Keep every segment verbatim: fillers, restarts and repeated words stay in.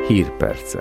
Hírpercek.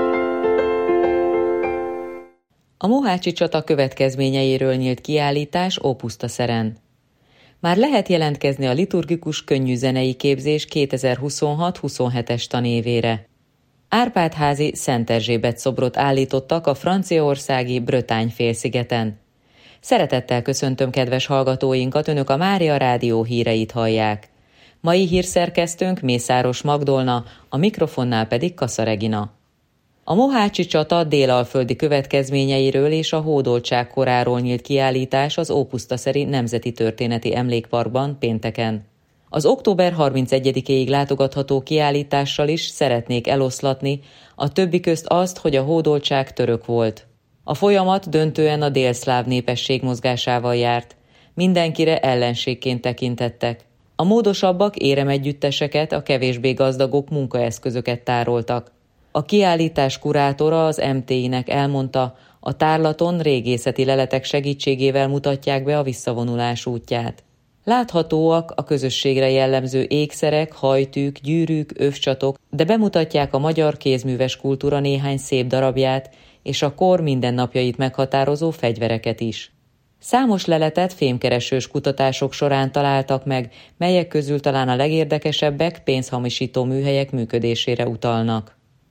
A mohácsi csata következményeiről nyílt kiállítás Ópusztaszeren. Már lehet jelentkezni a liturgikus könnyű zenei képzés kétezer-huszonhat huszonhetes tanévére. Árpád-házi Szent Erzsébet szobrot állítottak a franciaországi Bretagne félszigeten. Szeretettel köszöntöm kedves hallgatóinkat, önök a Mária Rádió híreit hallják. Mai hírszerkesztőnk Mészáros Magdolna, a mikrofonnál pedig Kassa Regina. A mohácsi csata délalföldi következményeiről és a hódoltság koráról nyílt kiállítás az Ópusztaszeri Nemzeti Történeti Emlékparkban pénteken. Az október harmincegyedikéig látogatható kiállítással is szeretnék eloszlatni a többi közt azt, hogy a hódoltság török volt. A folyamat döntően a délszláv népesség mozgásával járt. Mindenkire ellenségként tekintettek. A módosabbak éremegyütteseket, a kevésbé gazdagok munkaeszközöket tároltak. A kiállítás kurátora az em té i-nek elmondta, a tárlaton régészeti leletek segítségével mutatják be a visszavonulás útját. Láthatóak a közösségre jellemző ékszerek, hajtűk, gyűrűk, övcsatok, de bemutatják a magyar kézműves kultúra néhány szép darabját és a kor mindennapjait meghatározó fegyvereket is. Számos leletet fémkeresős kutatások során találtak meg, melyek közül talán a legérdekesebbek pénzhamisító műhelyek működésére utalnak.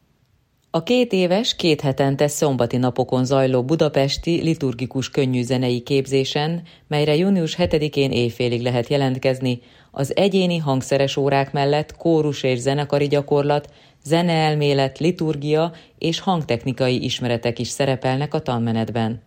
A két éves, két hetente szombati napokon zajló budapesti liturgikus könnyűzenei képzésen, melyre június hetedikén éjfélig lehet jelentkezni, az egyéni hangszeres órák mellett kórus és zenekari gyakorlat, zeneelmélet, liturgia és hangtechnikai ismeretek is szerepelnek a tanmenetben.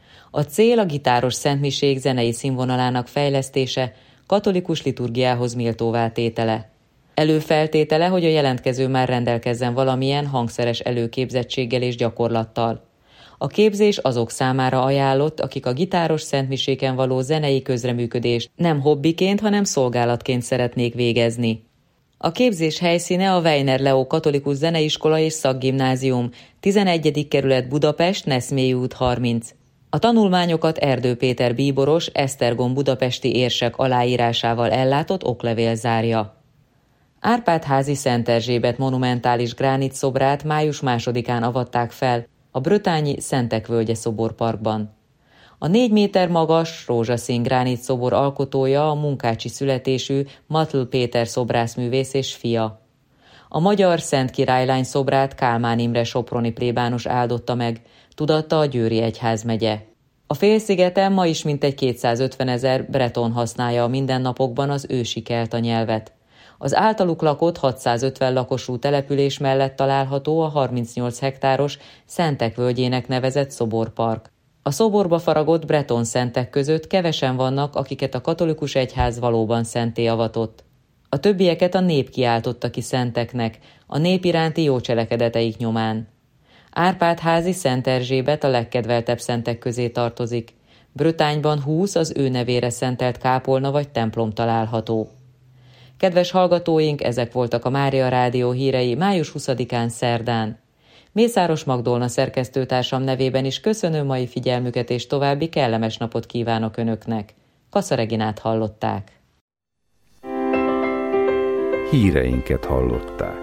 A cél a gitáros szentmisék zenei színvonalának fejlesztése, katolikus liturgiához méltóvá tétele. Előfeltétele, hogy a jelentkező már rendelkezzen valamilyen hangszeres előképzettséggel és gyakorlattal. A képzés azok számára ajánlott, akik a gitáros szentmiséken való zenei közreműködést nem hobbiként, hanem szolgálatként szeretnék végezni. A képzés helyszíne a Weiner Leó Katolikus Zeneiskola és Szakgimnázium, tizenegyedik kerület Budapest, Neszmélyi út harminc. A tanulmányokat Erdő Péter bíboros, Esztergom budapesti érsek aláírásával ellátott oklevél zárja. Árpád-házi Szent Erzsébet monumentális gránit szobrát május másodikán avatták fel a Bretagne Szentek Völgye szoborparkban. A négy méter magas, rózsaszín gránit szobor alkotója a munkácsi születésű Matl Péter szobrászművész és fia. A magyar Szent Királylány szobrát Kálmán Imre soproni plébános áldotta meg, tudatta a Győri egyházmegye. A félszigeten ma is mintegy kétszázötvenezer breton használja a mindennapokban az ősi kelta nyelvet. Az általuk lakott hatszázötven lakosú település mellett található a harmincnyolc hektáros Szentek Völgyének nevezett szoborpark. A szoborba faragott breton szentek között kevesen vannak, akiket a katolikus egyház valóban szentté avatott. A többieket a nép kiáltotta ki szenteknek, a nép iránti jó cselekedeteik nyomán. Árpád-házi Szent Erzsébet a legkedveltebb szentek közé tartozik. Bretagne-ban húsz az ő nevére szentelt kápolna vagy templom található. Kedves hallgatóink, ezek voltak a Mária Rádió hírei május huszadikán szerdán. Mészáros Magdolna szerkesztőtársam nevében is köszönöm mai figyelmüket és további kellemes napot kívánok önöknek. Kassa Reginát hallották. Híreinket hallották.